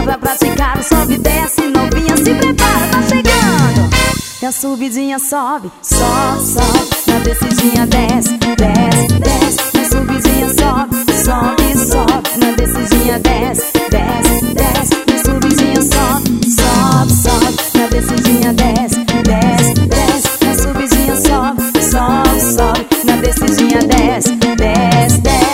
pra praticar o sobe e desce. Novinha, se prepara, tá chegando. E a subidinha sobe, sobe, sobe. Na descidinha desce, desce, desce. Na subidinha sobe, sobe, sobe. Na descidinha desce, desce, desce. Na subidinha sobe, sobe, sobe. Na descidinha desce, desce, desce. Na subidinha sobe, sobe, sobe. Na descidinha desce, desce, desce.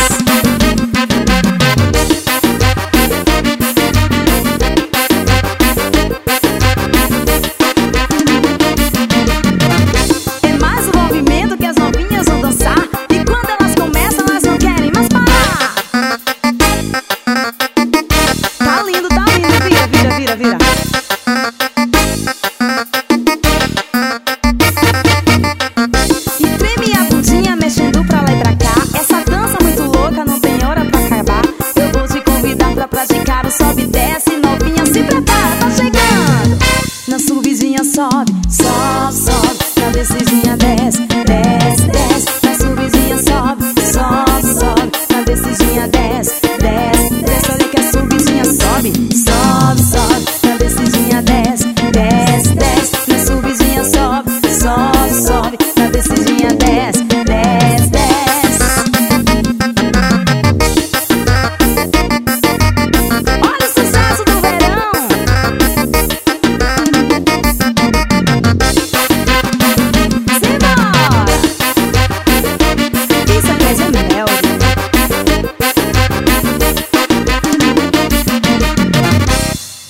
Vira. E treme a bundinha mexendo pra lá e pra cá. Essa dança muito louca, não tem hora pra acabar. Eu vou te convidar pra praticar o sobe e desce. Novinha, se prepara, tá chegando. Na subidinha sobe, sobe.